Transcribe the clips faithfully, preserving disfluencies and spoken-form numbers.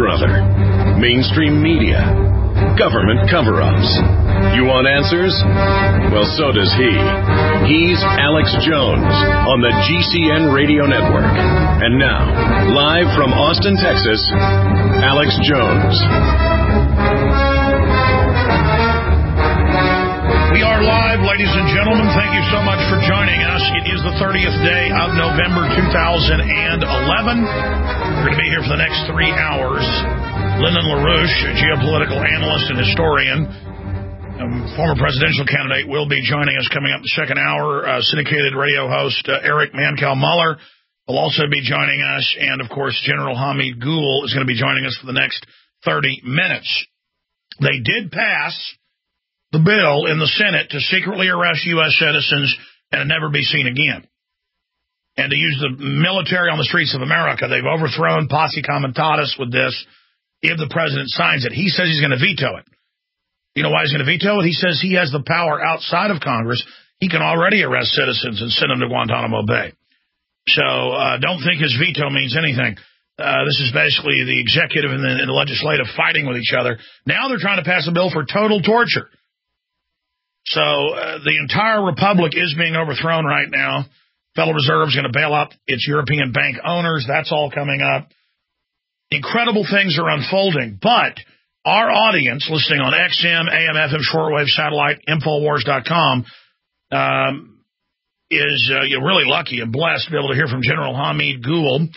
or other. Mainstream media. Government cover-ups. You want answers? Well, so does he. He's Alex Jones on the G C N Radio Network. And now, live from Austin, Texas, Alex Jones. We are live, ladies and gentlemen. Thank you so much for joining us. It is the thirtieth day of November two thousand eleven. We're going to be here for the next three hours. Lyndon LaRouche, a geopolitical analyst and historian, um, former presidential candidate, will be joining us coming up the second hour. Uh, syndicated radio host uh, Eric Mankel-Muller will also be joining us. And, of course, General Hamid Gul is going to be joining us for the next thirty minutes. They did pass the bill in the Senate to secretly arrest U S citizens and never be seen again, and to use the military on the streets of America. They've overthrown posse comitatus with this. If the president signs it, he says he's going to veto it. You know why he's going to veto it? He says he has the power outside of Congress. He can already arrest citizens and send them to Guantanamo Bay. So uh, don't think his veto means anything. Uh, this is basically the executive and the, and the legislative fighting with each other. Now they're trying to pass a bill for total torture. So uh, the entire republic is being overthrown right now. Federal Reserve is going to bail out its European bank owners. That's all coming up. Incredible things are unfolding. But our audience, listening on X M, A M, F M, shortwave, satellite, Infowars dot com, um, is uh, you're really lucky and blessed to be able to hear from General Hamid Gul.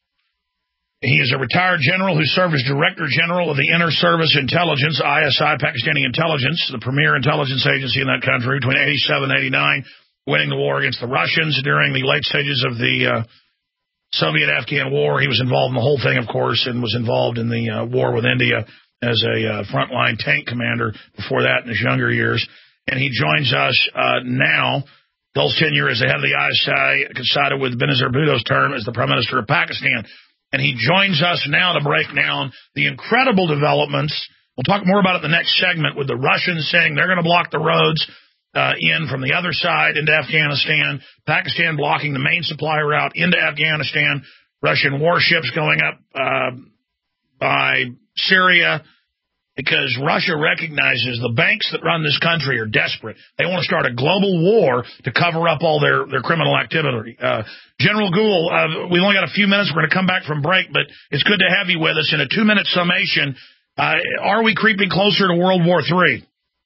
He is a retired general who served as Director General of the Inter-Service Intelligence, I S I, Pakistani Intelligence, the premier intelligence agency in that country, between eighty-seven and eighty-nine, winning the war against the Russians during the late stages of the uh, Soviet-Afghan War. He was involved in the whole thing, of course, and was involved in the uh, war with India as a uh, frontline tank commander before that in his younger years. And he joins us uh, now. Gul's tenure as the head of the I S I coincided with Benazir Bhutto's term as the Prime Minister of Pakistan. And he joins us now to break down the incredible developments. We'll talk more about it in the next segment, with the Russians saying they're going to block the roads uh, in from the other side into Afghanistan, Pakistan blocking the main supply route into Afghanistan, Russian warships going up uh, by Syria, because Russia recognizes the banks that run this country are desperate. They want to start a global war to cover up all their, their criminal activity. Uh, General Gul, uh, we've only got a few minutes. We're going to come back from break, but it's good to have you with us. In a two-minute summation, uh, are we creeping closer to World War Three?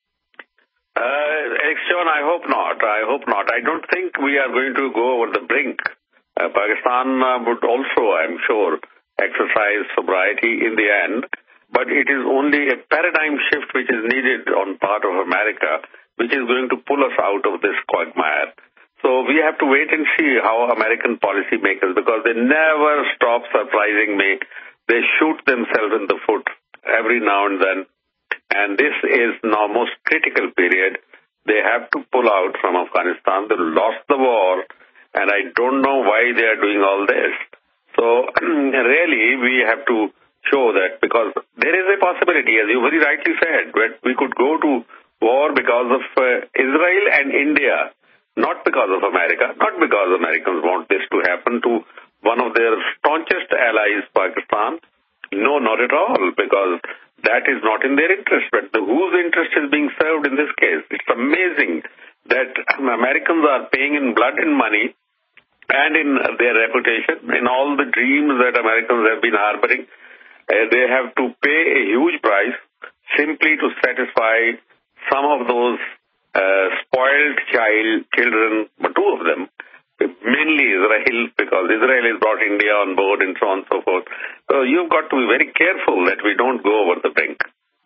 Uh, John, I hope not. I hope not. I don't think we are going to go over the brink. Uh, Pakistan uh, would also, I'm sure, exercise sobriety in the end. But it is only a paradigm shift which is needed on part of America, which is going to pull us out of this quagmire. So we have to wait and see how American policymakers, because they never stop surprising me. They shoot themselves in the foot every now and then. And this is now most critical period. They have to pull out from Afghanistan. They lost the war, and I don't know why they are doing all this. So really, we have to show that, because there is a possibility, as you very rightly said, that we could go to war because of uh, Israel and India, not because of America, not because Americans want this to happen to one of their staunchest allies, Pakistan. No, not at all, because that is not in their interest. But the, whose interest is being served in this case? It's amazing that Americans are paying in blood and money and in their reputation, in all the dreams that Americans have been harboring. Uh, they have to pay a huge price simply to satisfy some of those uh, spoiled child children, but two of them, mainly Israel, because Israel has brought India on board and so on and so forth. So you've got to be very careful that we don't go over the brink.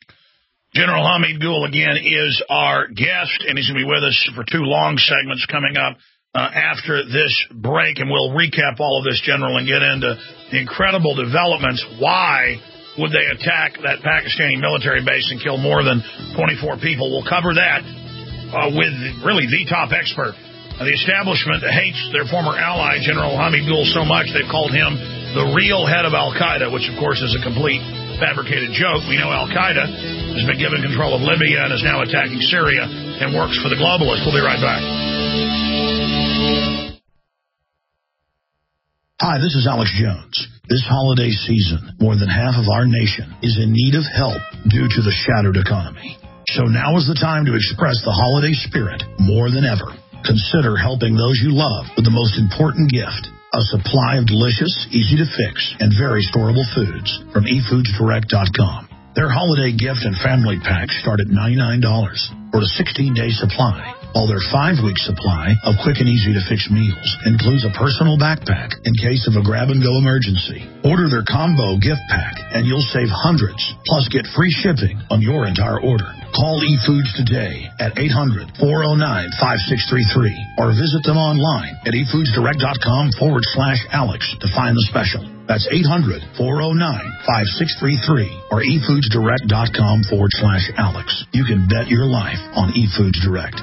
General Hamid Gul, again, is our guest, and he's going to be with us for two long segments coming up uh, after this break, and we'll recap all of this, General, and get into the incredible developments. Why would they attack that Pakistani military base and kill more than twenty-four people? We'll cover that uh, with really the top expert. Uh, the establishment hates their former ally, General Hamid Gul, so much they've called him the real head of al-Qaeda, which, of course, is a complete fabricated joke. We know al-Qaeda has been given control of Libya and is now attacking Syria and works for the globalists. We'll be right back. Hi, this is Alex Jones. This holiday season, more than half of our nation is in need of help due to the shattered economy. So now is the time to express the holiday spirit more than ever. Consider helping those you love with the most important gift, a supply of delicious, easy-to-fix, and very storable foods from e foods direct dot com. Their holiday gift and family packs start at ninety-nine dollars for a sixteen-day supply, while their five-week supply of quick and easy-to-fix meals includes a personal backpack in case of a grab-and-go emergency. Order their combo gift pack, and you'll save hundreds, plus get free shipping on your entire order. Call eFoods today at eight hundred, four oh nine, five six three three or visit them online at e foods direct dot com forward slash Alex to find the special. That's eight hundred, four oh nine, five six three three or e foods direct dot com forward slash Alex. You can bet your life on eFoods Direct.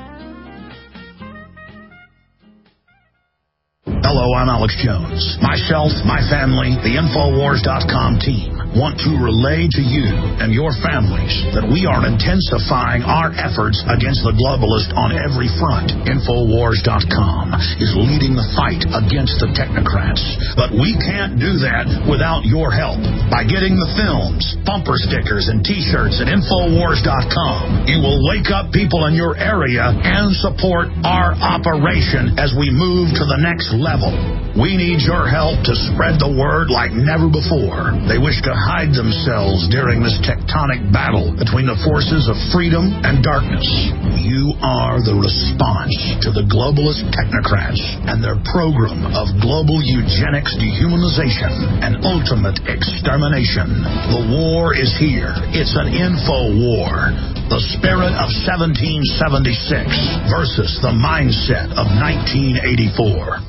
Hello, I'm Alex Jones. Myself, my family, the Infowars dot com team want to relay to you and your families that we are intensifying our efforts against the globalist on every front. Infowars dot com is leading the fight against the technocrats, but we can't do that without your help. By getting the films, bumper stickers, and T-shirts at Infowars dot com, you will wake up people in your area and support our operation as we move to the next level. We need your help to spread the word like never before. They wish to hide themselves during this tectonic battle between the forces of freedom and darkness. You are the response to the globalist technocrats and their program of global eugenics, dehumanization, and ultimate extermination. The war is here. It's an info war. The spirit of seventeen seventy-six versus the mindset of nineteen eighty-four.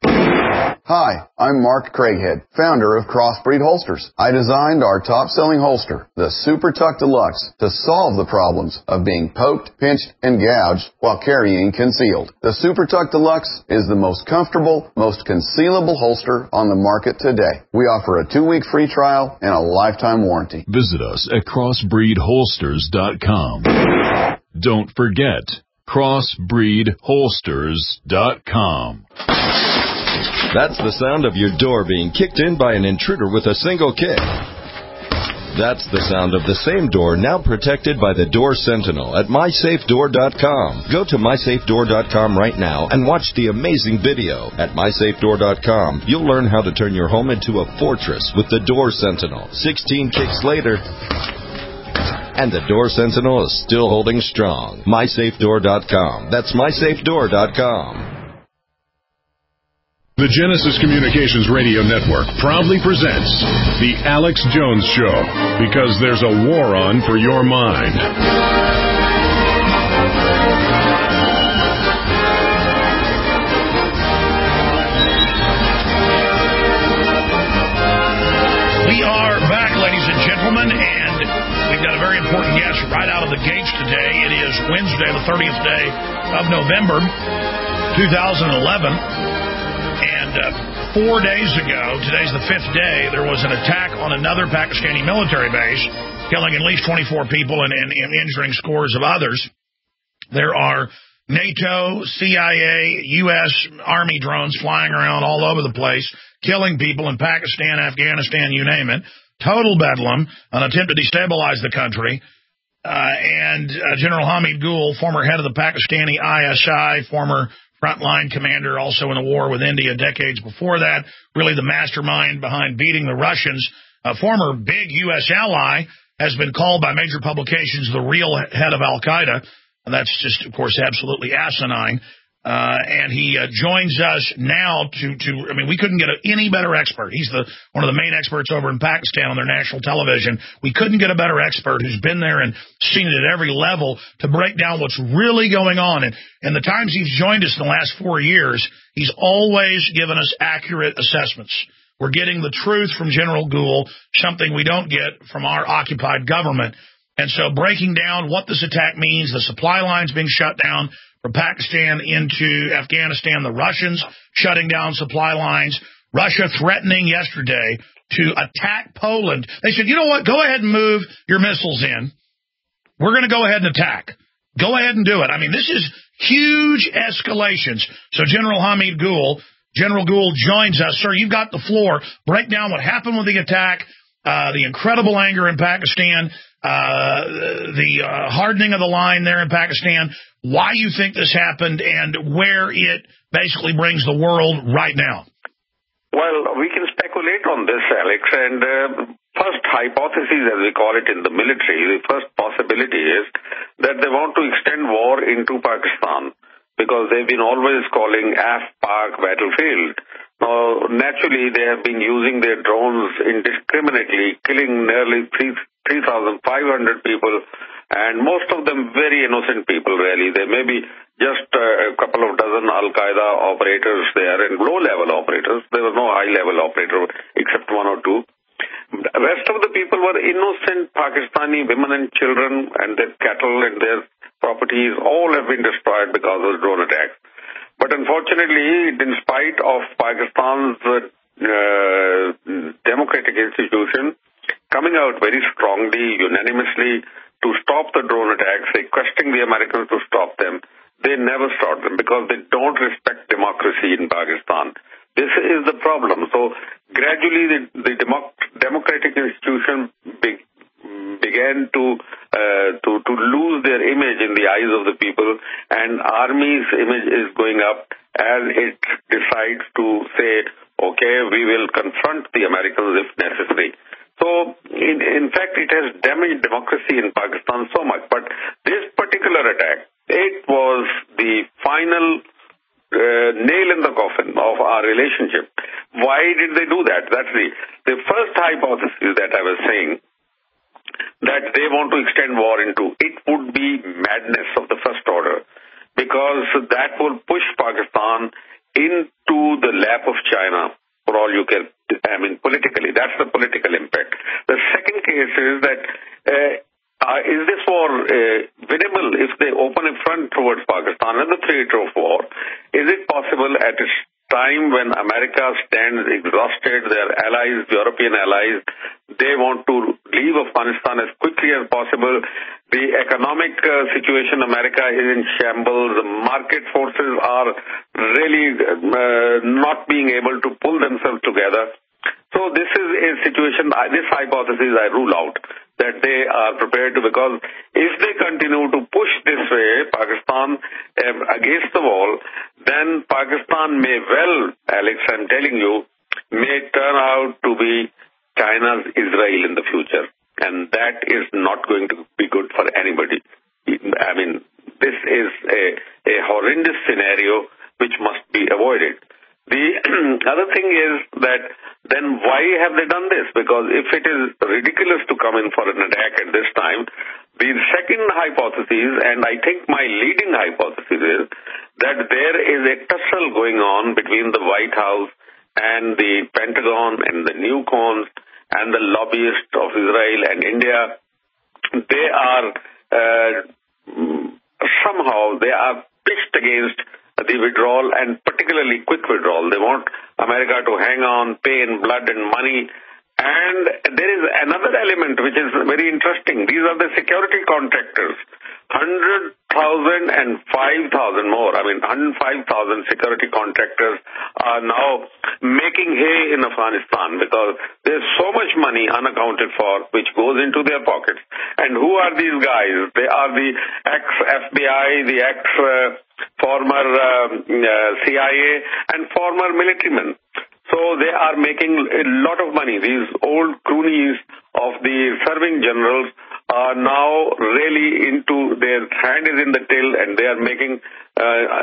Hi, I'm Mark Craighead, founder of Crossbreed Holsters. I designed our top-selling holster, the Super Tuck Deluxe, to solve the problems of being poked, pinched, and gouged while carrying concealed. The Super Tuck Deluxe is the most comfortable, most concealable holster on the market today. We offer a two-week free trial and a lifetime warranty. Visit us at crossbreed holsters dot com. Don't forget, crossbreed holsters dot com. That's the sound of your door being kicked in by an intruder with a single kick. That's the sound of the same door now protected by the Door Sentinel at my safe door dot com. Go to my safe door dot com right now and watch the amazing video. At my safe door dot com, you'll learn how to turn your home into a fortress with the Door Sentinel. sixteen kicks later, and the Door Sentinel is still holding strong. my safe door dot com. That's my safe door dot com. The Genesis Communications Radio Network proudly presents The Alex Jones Show, because there's a war on for your mind. We are back, ladies and gentlemen, and we've got a very important guest right out of the gates today. It is Wednesday, the thirtieth day of November, two thousand eleven. And uh, four days ago, today's the fifth day, there was an attack on another Pakistani military base, killing at least twenty-four people and, and, and injuring scores of others. There are NATO, C I A, U S Army drones flying around all over the place, killing people in Pakistan, Afghanistan, you name it. Total bedlam, an attempt to destabilize the country. Uh, and uh, General Hamid Gul, former head of the Pakistani I S I, former frontline commander, also in the war with India decades before that, really the mastermind behind beating the Russians, a former big U S ally, has been called by major publications the real head of Al-Qaeda. And that's just, of course, absolutely asinine. Uh, and he uh, joins us now to, to, I mean, we couldn't get a, any better expert. He's the one of the main experts over in Pakistan on their national television. We couldn't get a better expert who's been there and seen it at every level to break down what's really going on. And, and the times he's joined us in the last four years, he's always given us accurate assessments. We're getting the truth from General Gul, something we don't get from our occupied government. And so breaking down what this attack means, the supply lines being shut down from Pakistan into Afghanistan, the Russians shutting down supply lines, Russia threatening yesterday to attack Poland. They said, you know what, go ahead and move your missiles in. We're going to go ahead and attack. Go ahead and do it. I mean, this is huge escalations. So General Hamid Gul General Gould joins us. Sir, you've got the floor. Break down what happened with the attack, uh, the incredible anger in Pakistan, uh, the uh, hardening of the line there in Pakistan, why you think this happened, and where it basically brings the world right now. Well, we can speculate on this, Alex, and uh, first hypothesis, as we call it in the military, the first possibility is that they want to extend war into Pakistan, because they've been always calling Af-Pak battlefield. Now, naturally, they have been using their drones indiscriminately, killing nearly three thousand five hundred people, and most of them very innocent people, really. They may be just uh, a couple of dozen Al-Qaeda operators there, and low-level operators. There was no high-level operator except one or two. The rest of the people were innocent Pakistani women and children, and their cattle and their properties all have been destroyed because of drone attacks. But unfortunately, in spite of Pakistan's uh, uh, democratic institution coming out very strongly, unanimously, to stop the drone attacks, requesting the Americans to stop them, they never stopped them because they don't respect democracy in Pakistan. This is the problem. So gradually the, the democ- democratic institution be- began to, uh, to to lose their image in the eyes of the people, and army's image is going up as it decides to say, okay, we will confront the Americans if necessary. So, in, in fact, it has damaged democracy in Pakistan so much. But this particular attack, it was the final uh, nail in the coffin of our relationship. Why did they do that? That's the, the first hypothesis that I was saying, that they want to extend war into. It would be madness of the first order, because that will push Pakistan into the lap of China, for all you can, I mean, politically. That's the political impact. The second case is that, uh, uh, is this war uh, winnable if they open a front towards Pakistan and the theater of war? Is it possible at a time when America stands exhausted, their allies, European allies, they want to leave Afghanistan as quickly as possible? The economic uh, situation in America is in shambles. The market forces are really uh, not being able to pull themselves together. So this is a situation, this hypothesis I rule out, that they are prepared to, because if they continue to push this way, Pakistan um, against the wall, then Pakistan may well, Alex, I'm telling you, may turn out to be China's Israel in the future. And that is not going to be good for anybody. I mean, this is a, a horrendous scenario which must be avoided. The other thing is that then why have they done this? Because if it is ridiculous to come in for an attack at this time, the second hypothesis, and I think my leading hypothesis, is that there is a tussle going on between the White House and the Pentagon and the newcons and the lobbyists of Israel and India. They are uh, somehow they are pitched against the withdrawal, and particularly quick withdrawal. They want America to hang on, pay in blood and money. And there is another element which is very interesting. These are the security contractors. one hundred thousand and five thousand more. I mean, one hundred five thousand security contractors are now making hay in Afghanistan because there's so much money unaccounted for which goes into their pockets. And who are these guys? They are the ex-F B I, the ex-former uh, uh, C I A, and former military men. So they are making a lot of money. These old cronies of the serving generals are now really into, their hand is in the till, and they are making uh,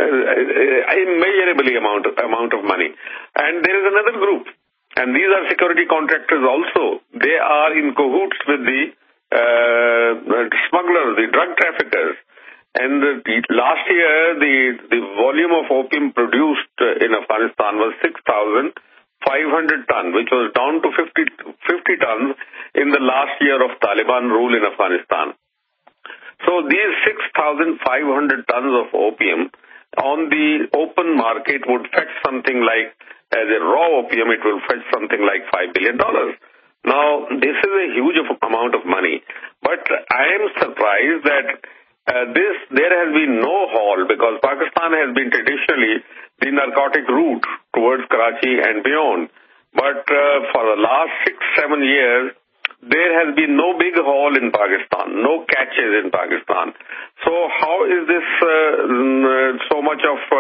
a immeasurably amount of, amount of money. And there is another group, and these are security contractors also. They are in cahoots with the uh, smugglers, the drug traffickers. And the, the, last year, the, the volume of opium produced in Afghanistan was six thousand five hundred tons, which was down to fifty, fifty tons in the last year of Taliban rule in Afghanistan. So these six thousand five hundred tons of opium on the open market would fetch something like, as a raw opium, it will fetch something like five billion dollars. Now, this is a huge amount of money, but I am surprised that Uh, this, there has been no halt, because Pakistan has been traditionally the narcotic route towards Karachi and beyond. But uh, for the last six, seven years, there has been no big haul in Pakistan, no catches in Pakistan. So how is this uh, so much of uh,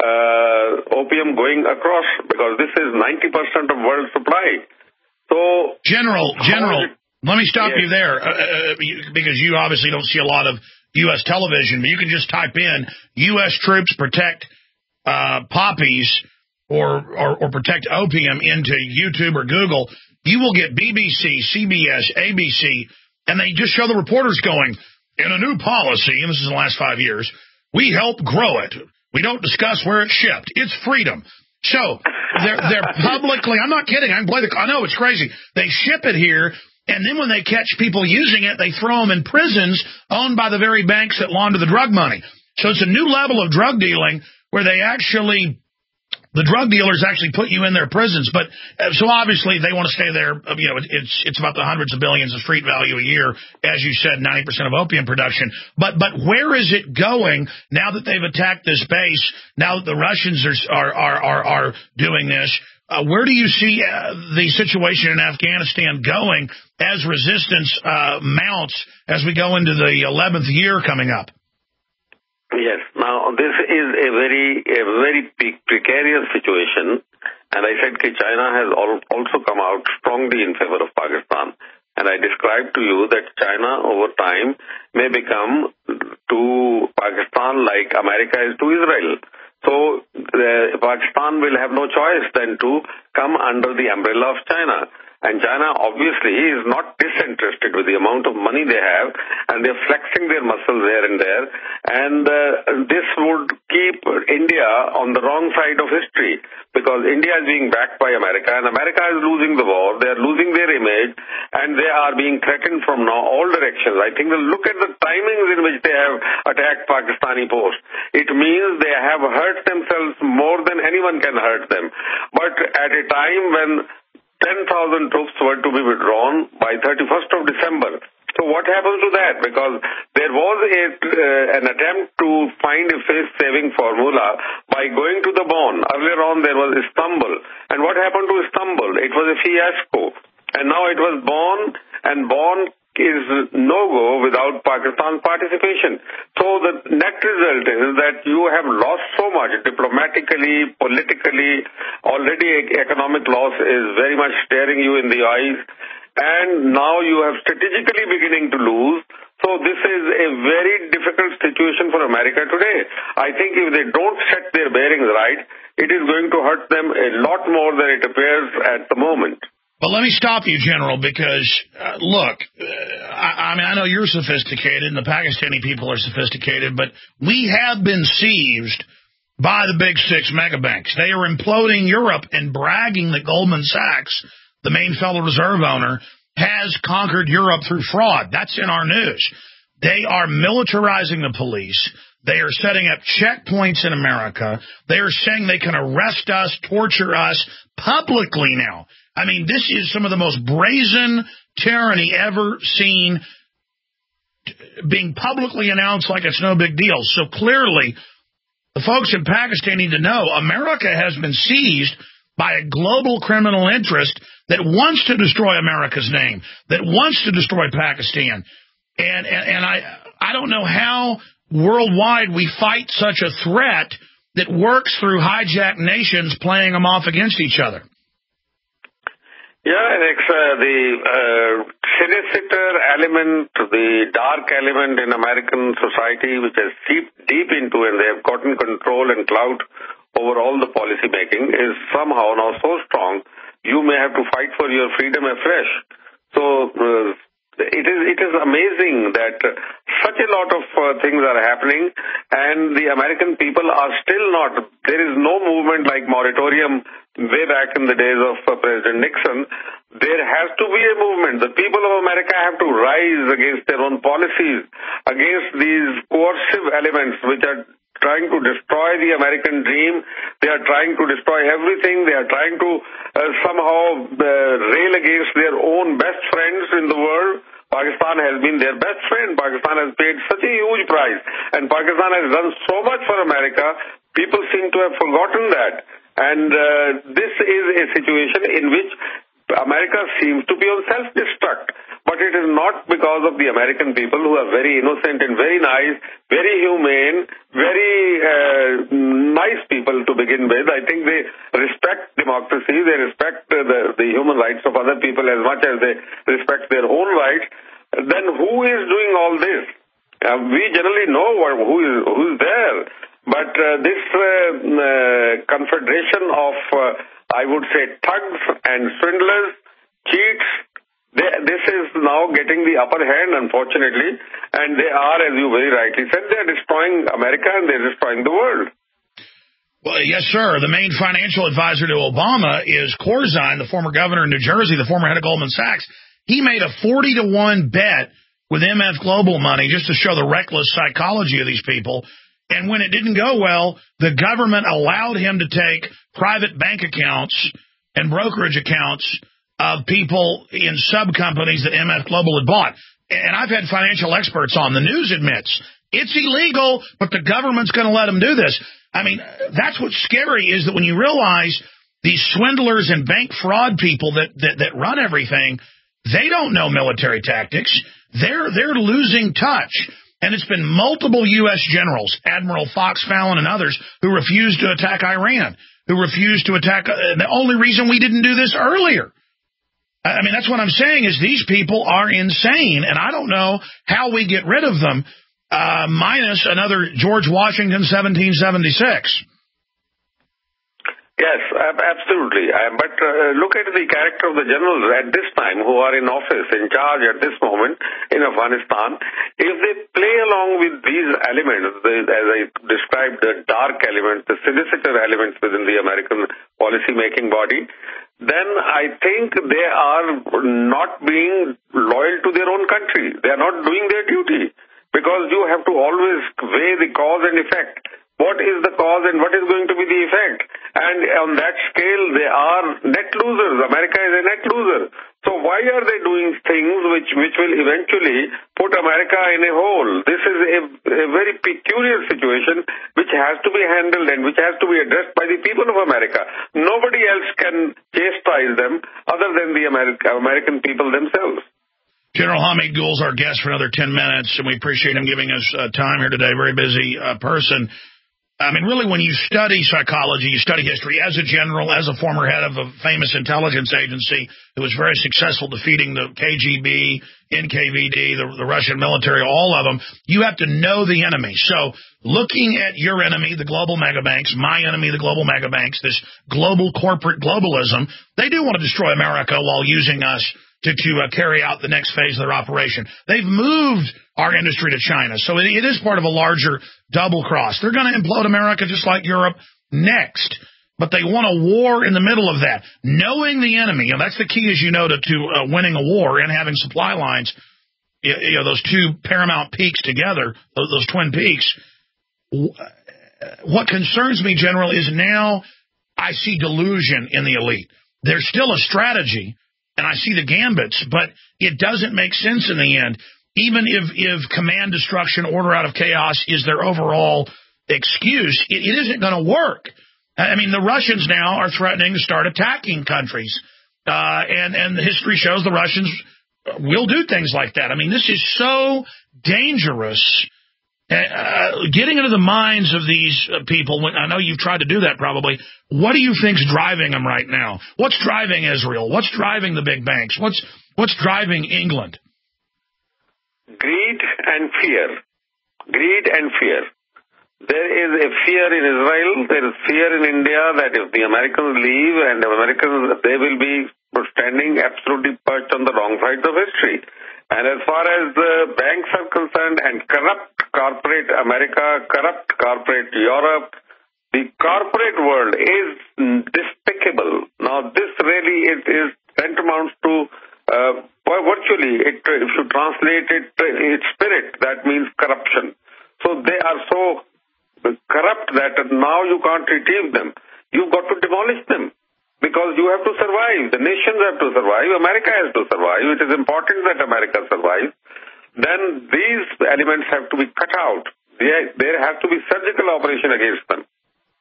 uh, opium going across? Because this is ninety percent of world supply. So, General, General, let me stop yes. you there, uh, because you obviously don't see a lot of U S television, but you can just type in U S troops protect uh, poppies or, or, or protect opium into YouTube or Google. You will get B B C, C B S, A B C, and they just show the reporters going, in a new policy, and this is in the last five years, we help grow it. We don't discuss where it's shipped. It's freedom. So they're, they're publicly, I'm not kidding, I can play the, I know it's crazy. They ship it here, and then when they catch people using it, they throw them in prisons owned by the very banks that launder the drug money. So it's a new level of drug dealing where they actually, the drug dealers actually put you in their prisons. But uh, so obviously they want to stay there. Uh, you know, it, it's it's about the hundreds of billions of street value a year, as you said, ninety percent of opium production. But but where is it going now that they've attacked this base? Now that the Russians are are are are, are doing this, uh, where do you see uh, the situation in Afghanistan going as resistance uh, mounts as we go into the eleventh year coming up? Yes. Now, this is a very, a very precarious situation, and I said that China has also come out strongly in favor of Pakistan. And I described to you that China, over time, may become to Pakistan like America is to Israel. So, uh, Pakistan will have no choice than to come under the umbrella of China. And China obviously is not disinterested with the amount of money they have, and they're flexing their muscles here and there. And uh, this would keep India on the wrong side of history, because India is being backed by America, and America is losing the war. They are losing their image, and they are being threatened from now all directions. I think look at the timings in which they have attacked Pakistani posts. It means they have hurt themselves more than anyone can hurt them. But at a time when ten thousand troops were to be withdrawn by thirty-first of December. So what happens to that? Because there was a, uh, an attempt to find a face-saving formula by going to the Bonn. Earlier on there was Istanbul. And what happened to Istanbul? It was a fiasco. And now it was Bonn, and Bonn is no-go without Pakistan's participation. So the net result is that you have lost so much diplomatically, politically. Already economic loss is very much staring you in the eyes. And now you have strategically beginning to lose. So this is a very difficult situation for America today. I think if they don't set their bearings right, it is going to hurt them a lot more than it appears at the moment. But let me stop you, General, because, uh, look, uh, I, I mean, I know you're sophisticated and the Pakistani people are sophisticated, but we have been seized by the big six mega banks. They are imploding Europe and bragging that Goldman Sachs, the main Federal Reserve owner, has conquered Europe through fraud. That's in our news. They are militarizing the police. They are setting up checkpoints in America. They are saying they can arrest us, torture us publicly now. I mean, this is some of the most brazen tyranny ever seen being publicly announced like it's no big deal. So clearly, the folks in Pakistan need to know America has been seized by a global criminal interest that wants to destroy America's name, that wants to destroy Pakistan. And, and, and I, I don't know how worldwide we fight such a threat that works through hijacked nations playing them off against each other. Yeah, Alex, uh, the uh, sinister element, the dark element in American society, which has seeped deep into and they have gotten control and clout over all the policy making, is somehow now so strong, you may have to fight for your freedom afresh. So uh, it is it is amazing that uh, such a lot of uh, things are happening, and the American people are still not, there is no movement like moratorium way back in the days of uh, President Nixon. There has to be a movement. The people of America have to rise against their own policies, against these coercive elements which are trying to destroy the American dream. They are trying to destroy everything. They are trying to uh, somehow uh, rail against their own best friends in the world. Pakistan has been their best friend. Pakistan has paid such a huge price, and Pakistan has done so much for America. People seem to have forgotten that. And uh, this is a situation in which America seems to be on self-destruct. But it is not because of the American people who are very innocent and very nice, very humane, very uh, nice people to begin with. I think they respect democracy, they respect uh, the, the human rights of other people as much as they respect their own rights. Then who is doing all this? Uh, we generally know who is, who is there. But uh, this uh, uh, confederation of, uh, I would say, thugs and swindlers, cheats, They, this is now getting the upper hand, unfortunately, and they are, as you very rightly said, they are destroying America and they're destroying the world. Well, yes, sir. The main financial advisor to Obama is Corzine, the former governor of New Jersey, the former head of Goldman Sachs. He made a forty to one bet with M F Global money just to show the reckless psychology of these people. And when it didn't go well, the government allowed him to take private bank accounts and brokerage accounts of people in sub-companies that M F Global had bought. And I've had financial experts on. The news admits it's illegal, but the government's going to let them do this. I mean, that's what's scary is that when you realize these swindlers and bank fraud people that, that, that run everything, they don't know military tactics. They're, they're losing touch. And it's been multiple U S generals, Admiral Fox Fallon and others, who refused to attack Iran, who refused to attack. Uh, the only reason we didn't do this earlier. I mean, that's what I'm saying is these people are insane, and I don't know how we get rid of them, uh, minus another George Washington seventeen seventy-six. Yes, absolutely. Uh, but uh, look at the character of the generals at this time who are in office, in charge at this moment in Afghanistan. If they play along with these elements, the, as I described, the dark elements, the sinister elements within the American policy-making body, then I think they are not being loyal to their own country. They are not doing their duty because you have to always weigh the cause and effect. What is the cause and what is going to be the effect? And on that scale, they are net losers. America is a net loser. So why are they doing things which, which will eventually put America in a hole? This is a, a very peculiar situation which has to be handled and which has to be addressed by the people of America. Nobody else can chastise them other than the America, American people themselves. General Hamid Gul's our guest for another ten minutes, and we appreciate him giving us uh, time here today. Very busy uh, person. I mean, really, when you study psychology, you study history, as a general, as a former head of a famous intelligence agency who was very successful defeating the K G B, N K V D, the, the Russian military, all of them, you have to know the enemy. So looking at your enemy, the global megabanks, my enemy, the global megabanks, this global corporate globalism, they do want to destroy America while using us to, to uh, carry out the next phase of their operation. They've moved our industry to China, so it, it is part of a larger double cross. They're going to implode America just like Europe next, but they want a war in the middle of that. Knowing the enemy, and that's the key, as you know, to, to uh, winning a war and having supply lines, you, you know, those two paramount peaks together, those, those twin peaks. What concerns me, General, is now I see delusion in the elite. There's still a strategy, and I see the gambits, but it doesn't make sense in the end. Even if, if command destruction, order out of chaos is their overall excuse, it, it isn't going to work. I mean, the Russians now are threatening to start attacking countries, uh, and, and history shows the Russians will do things like that. I mean, this is so dangerous. Uh, getting into the minds of these uh, people, I know you've tried to do that probably. What do you think's driving them right now? What's driving Israel? What's driving the big banks? What's what's driving England? Greed and fear. Greed and fear. There is a fear in Israel. There is fear in India that if the Americans leave and the Americans, they will be standing absolutely perched on the wrong sides of history. And as far as the banks are concerned and corrupt corporate America, corrupt corporate Europe, the corporate world is despicable. Now, this really is, is tantamount to uh, virtually, it, if you translate it, its spirit, that means corruption. So they are so corrupt that now you can't retrieve them. You've got to demolish them. Because you have to survive. The nations have to survive. America has to survive. It is important that America survives. Then these elements have to be cut out. There has to be surgical operation against them.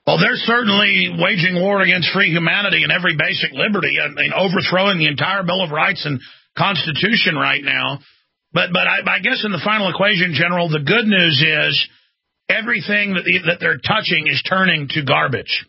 Well, they're certainly waging war against free humanity and every basic liberty. I mean, overthrowing the entire Bill of Rights and Constitution right now. But but I, I guess in the final equation, General, the good news is everything that, that they're touching is turning to garbage.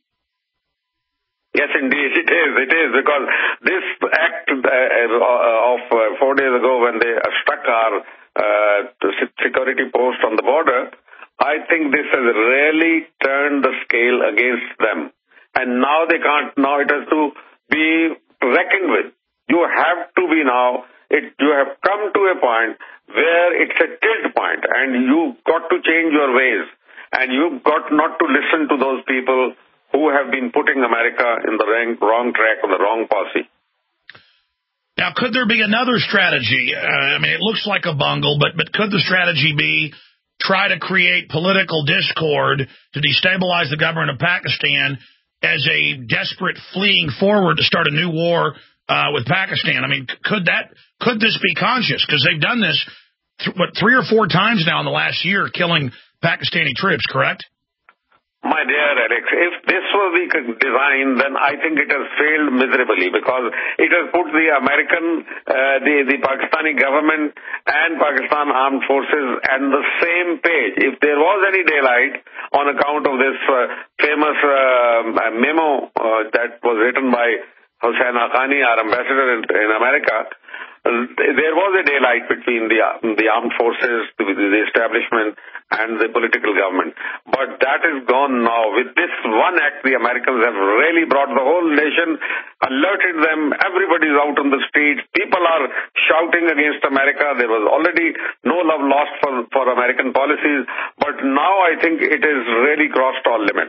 Yes, indeed, it is. It is, because this act uh, of uh, four days ago when they struck our uh, security post on the border, I think this has really turned the scale against them. And now they can't, now it has to be reckoned with. You have to be now, it, you have come to a point where it's a tilt point, and you've got to change your ways. And you've got not to listen to those people who have been putting America in the wrong, wrong track or the wrong posse. Now, could there be another strategy? Uh, I mean, it looks like a bungle, but but could the strategy be try to create political discord to destabilize the government of Pakistan as a desperate fleeing forward to start a new war uh, with Pakistan? I mean, could that could this be conscious? Because they've done this, th- what, three or four times now in the last year, killing Pakistani troops, correct? My dear Alex, if this was the design, then I think it has failed miserably, because it has put the American, uh, the, the Pakistani government and Pakistan armed forces on the same page. If there was any daylight on account of this uh, famous uh, memo uh, that was written by Hussain Haqqani, our ambassador in, in America, there was a daylight between the the armed forces, the, the establishment, and the political government. But that is gone now. With this one act, the Americans have really brought the whole nation, alerted them. Everybody is out on the streets. People are shouting against America. There was already no love lost for, for American policies. But now I think it has really crossed all limits.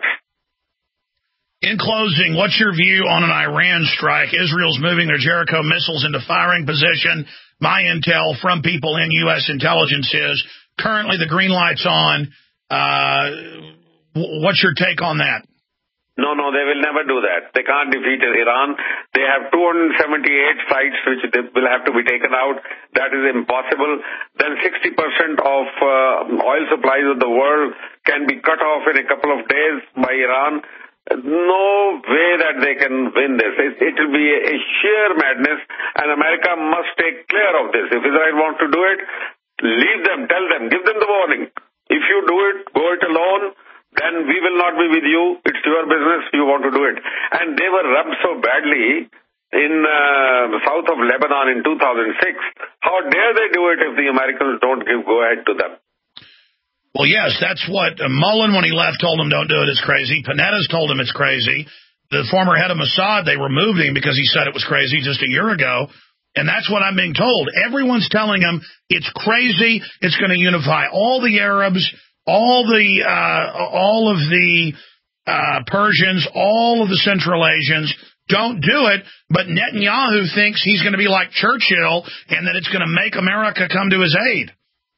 In closing, what's your view on an Iran strike? Israel's moving their Jericho missiles into firing position. My intel from people in U S intelligence is currently the green light's on. Uh, what's your take on that? No, no, they will never do that. They can't defeat Iran. They have two hundred seventy-eight sites which they will have to be taken out. That is impossible. Then sixty percent of uh, oil supplies of the world can be cut off in a couple of days by Iran. No way that they can win this. It, it will be a, a sheer madness, and America must take clear of this. If Israel wants to do it, leave them, tell them, give them the warning. If you do it, go it alone, then we will not be with you. It's your business. You want to do it. And they were rubbed so badly in uh, south of Lebanon in two thousand six. How dare they do it if the Americans don't give go ahead to them? Well, yes, that's what uh, Mullen, when he left, told him don't do it, it's crazy. Panetta's told him it's crazy. The former head of Mossad, they removed him because he said it was crazy just a year ago. And that's what I'm being told. Everyone's telling him it's crazy. It's going to unify all the Arabs, all the uh, all of the uh, Persians, all of the Central Asians. Don't do it. But Netanyahu thinks he's going to be like Churchill and that it's going to make America come to his aid.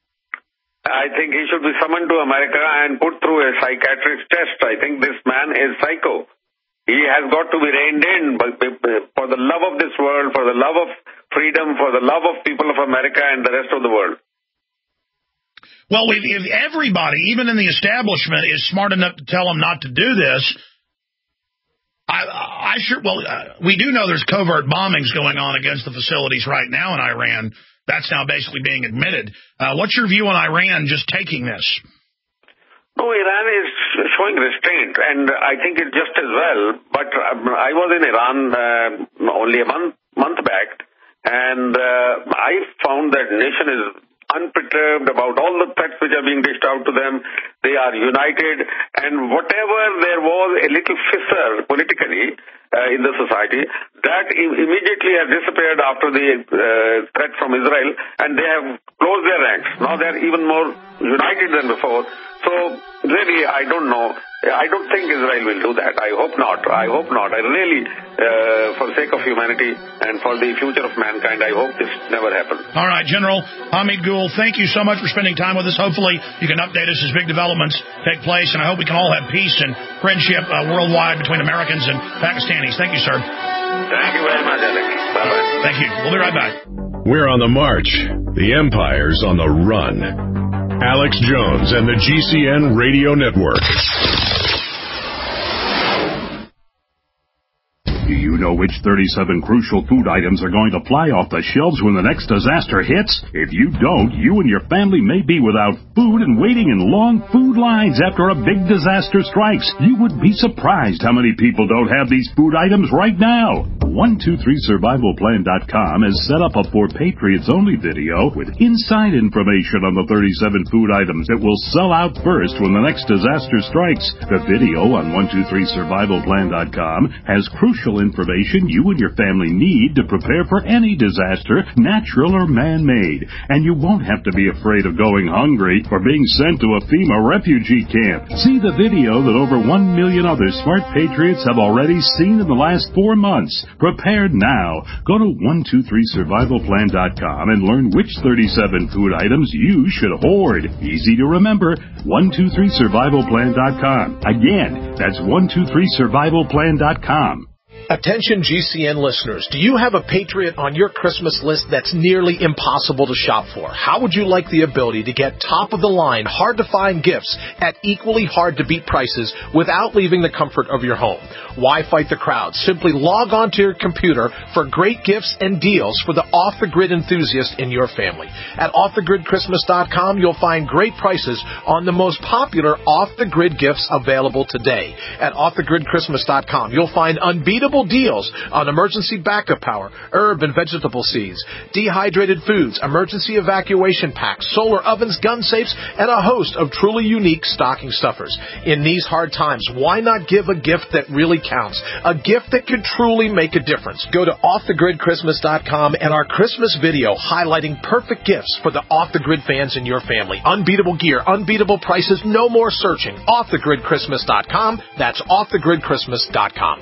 I think he should be summoned to America and put through a psychiatrist test. I think this man is psycho. He has got to be reined in, but for the love of this world, for the love of freedom, for the love of people of America and the rest of the world. Well, if, if everybody, even in the establishment, is smart enough to tell him not to do this, I, I sure, well, uh, we do know there's covert bombings going on against the facilities right now in Iran. That's now basically being admitted. Uh, what's your view on Iran just taking this? No, Iran is showing restraint, and I think it's just as well. But um, I was in Iran uh, only a month month back, and uh, I found that nation is unperturbed about all the threats which are being dished out to them. They are united, and whatever there was a little fissure politically uh, in the society, that im- immediately has disappeared after the uh, threat from Israel, and they have closed their ranks. Now they are even more united than before. So really, I don't know. I don't think Israel will do that. I hope not. I hope not. I really, uh, for the sake of humanity and for the future of mankind, I hope this never happens. All right, General Hamid Gul, thank you so much for spending time with us. Hopefully you can update us as big developments take place, and I hope we can all have peace and friendship uh, worldwide between Americans and Pakistanis. Thank you, sir. Thank you very much, Alex. Bye-bye. Thank you. We'll be right back. We're on the march. The empire's on the run. Alex Jones and the G C N Radio Network. Do you know which thirty-seven crucial food items are going to fly off the shelves when the next disaster hits? If you don't, you and your family may be without food and waiting in long food lines after a big disaster strikes. You would be surprised how many people don't have these food items right now. one two three survival plan dot com has set up a For Patriots Only video with inside information on the thirty-seven food items that will sell out first when the next disaster strikes. The video on one two three survival plan dot com has crucial information you and your family need to prepare for any disaster, natural or man-made. And you won't have to be afraid of going hungry or being sent to a FEMA refugee camp. See the video that over one million other smart patriots have already seen in the last four months. Prepared now. Go to one two three survival plan dot com and learn which thirty-seven food items you should hoard. Easy to remember, one two three survival plan dot com. Again, that's one two three survival plan dot com. Attention G C N listeners, do you have a Patriot on your Christmas list that's nearly impossible to shop for? How would you like the ability to get top-of-the-line, hard-to-find gifts at equally hard-to-beat prices without leaving the comfort of your home? Why fight the crowd? Simply log on to your computer for great gifts and deals for the off-the-grid enthusiast in your family. At off the grid christmas dot com, you'll find great prices on the most popular off-the-grid gifts available today. At off the grid christmas dot com, you'll find unbeatable deals on emergency backup power, herb and vegetable seeds, dehydrated foods, emergency evacuation packs, solar ovens, gun safes, and a host of truly unique stocking stuffers. In these hard times, why not give a gift that really counts? A gift that could truly make a difference. Go to off the grid christmas dot com and our Christmas video highlighting perfect gifts for the Off the Grid fans in your family. Unbeatable gear, unbeatable prices, no more searching. off the grid christmas dot com. That's off the grid christmas dot com.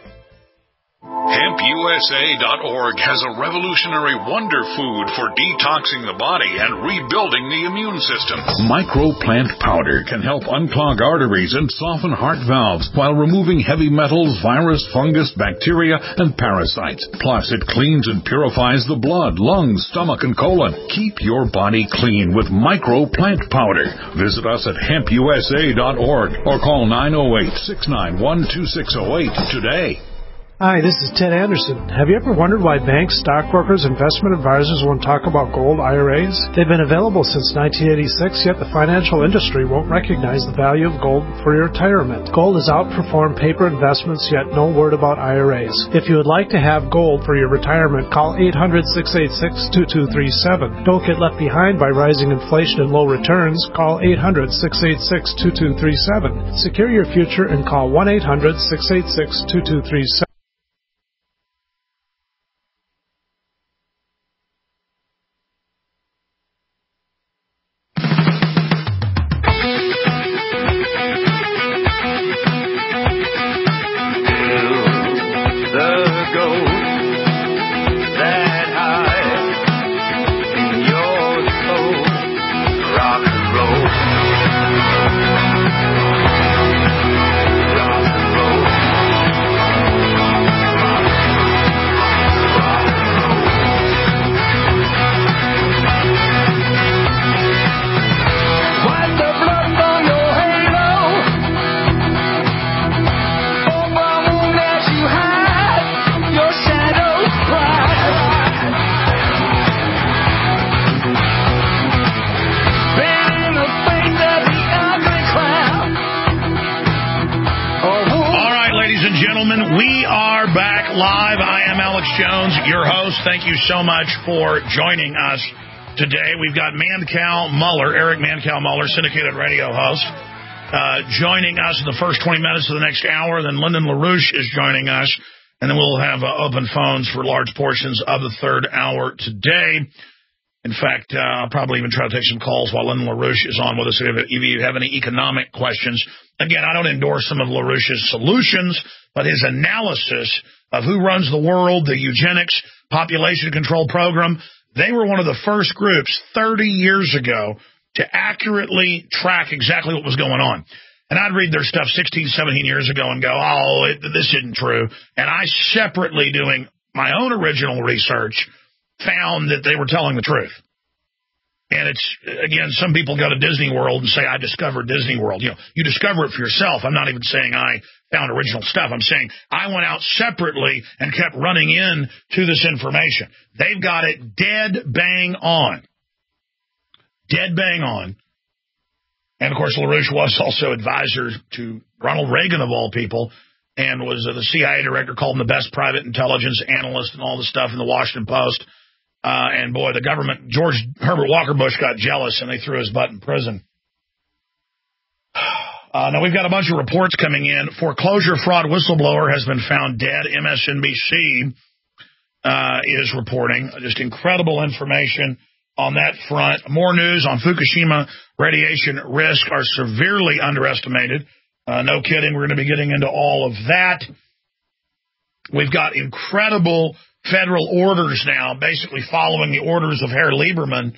hemp U S A dot org has a revolutionary wonder food for detoxing the body and rebuilding the immune system. Microplant powder can help unclog arteries and soften heart valves while removing heavy metals, virus, fungus, bacteria, and parasites. Plus, it cleans and purifies the blood, lungs, stomach, and colon. Keep your body clean with Microplant powder. Visit us at hemp U S A dot org or call nine oh eight, six nine one, two six oh eight today. Hi, this is Ted Anderson. Have you ever wondered why banks, stockbrokers, investment advisors won't talk about gold I R As? They've been available since nineteen eighty-six, yet the financial industry won't recognize the value of gold for your retirement. Gold has outperformed paper investments, yet no word about I R As. If you would like to have gold for your retirement, call eight hundred, six eight six, two two three seven. Don't get left behind by rising inflation and low returns. Call eight hundred, six eight six, two two three seven. Secure your future and call one eight hundred, six eight six, two two three seven. Thank you so much for joining us today. We've got Mancow Muller, Eric Mancow Muller, syndicated radio host, uh, joining us in the first twenty minutes of the next hour. Then Lyndon LaRouche is joining us, and then we'll have uh, open phones for large portions of the third hour today. In fact, uh, I'll probably even try to take some calls while Lyndon LaRouche is on with us. If you have any economic questions, again, I don't endorse some of LaRouche's solutions, but his analysis of who runs the world, the eugenics, population control program, they were one of the first groups thirty years ago to accurately track exactly what was going on. And I'd read their stuff sixteen, seventeen years ago and go, oh, it, this isn't true. And I separately, doing my own original research, found that they were telling the truth. And it's, again, some people go to Disney World and say, I discovered Disney World. You know, you discover it for yourself. I'm not even saying I found original stuff. I'm saying I went out separately and kept running in to this information. They've got it dead bang on. Dead bang on. And, of course, LaRouche was also advisor to Ronald Reagan, of all people, and was uh, the C I A director, called him the best private intelligence analyst and all the stuff in the Washington Post. Uh, and, boy, the government, George Herbert Walker Bush got jealous, and they threw his butt in prison. Uh, now, we've got a bunch of reports coming in. Foreclosure fraud whistleblower has been found dead. M S N B C uh, is reporting. Just incredible information on that front. More news on Fukushima radiation risk are severely underestimated. Uh, no kidding. We're going to be getting into all of that. We've got incredible federal orders now, basically following the orders of Herr Lieberman,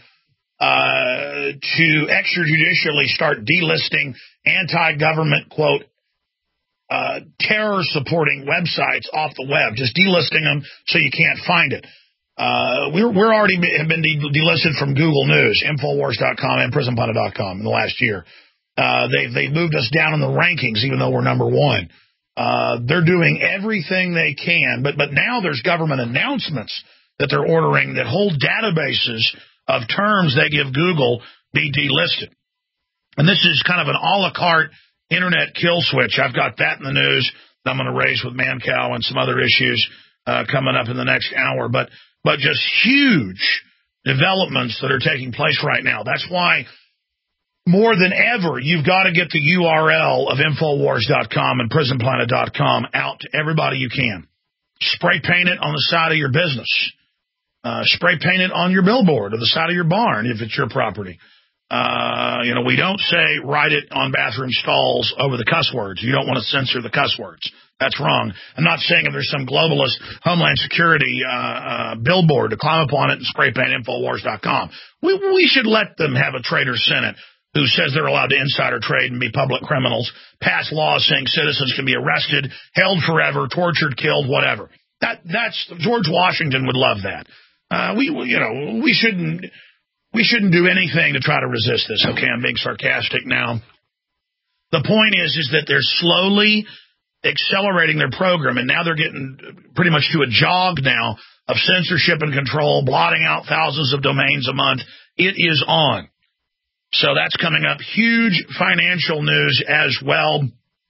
uh, to extrajudicially start delisting anti-government, quote, uh, terror-supporting websites off the web, just delisting them so you can't find it. Uh, we're, we're already be, have been de- delisted from Google News, Infowars dot com, and Prison Planet dot com in the last year. Uh, they've, they've moved us down in the rankings, even though we're number one. Uh, they're doing everything they can, but, but now there's government announcements that they're ordering that whole databases of terms they give Google be delisted. And this is kind of an a la carte internet kill switch. I've got that in the news that I'm going to raise with Mancow and some other issues uh, coming up in the next hour. But, but just huge developments that are taking place right now. That's why more than ever, you've got to get the U R L of Infowars dot com and Prison Planet dot com out to everybody you can. Spray paint it on the side of your business. Uh, spray paint it on your billboard or the side of your barn if it's your property. Uh, you know, we don't say write it on bathroom stalls over the cuss words. You don't want to censor the cuss words. That's wrong. I'm not saying if there's some globalist Homeland Security uh, uh, billboard to climb up on it and spray paint Infowars dot com. We, we should let them have a traitor Senate who says they're allowed to insider trade and be public criminals, pass laws saying citizens can be arrested, held forever, tortured, killed, whatever. That that's George Washington would love that. Uh, we, we you know we shouldn't we shouldn't do anything to try to resist this. Okay, I'm being sarcastic now. The point is is that they're slowly accelerating their program, and now they're getting pretty much to a jog now of censorship and control, blotting out thousands of domains a month. It is on. So that's coming up. Huge financial news as well.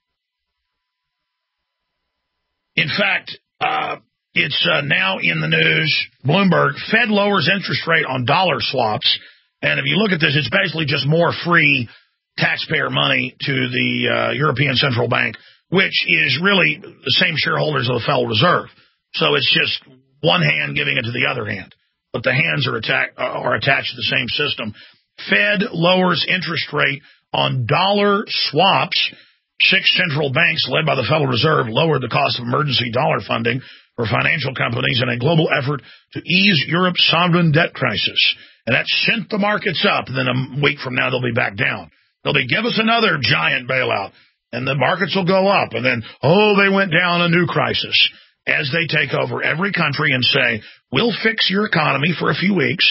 In fact, uh, it's uh, now in the news. Bloomberg, Fed lowers interest rate on dollar swaps. And if you look at this, it's basically just more free taxpayer money to the uh, European Central Bank, which is really the same shareholders of the Federal Reserve. So it's just one hand giving it to the other hand. But the hands are, attack, are attached to the same system. Fed lowers interest rate on dollar swaps. Six central banks, led by the Federal Reserve, lowered the cost of emergency dollar funding for financial companies in a global effort to ease Europe's sovereign debt crisis. And that sent the markets up. And then a week from now, they'll be back down. They'll be, give us another giant bailout. And the markets will go up. And then, oh, they went down, a new crisis. As they take over every country and say, we'll fix your economy for a few weeks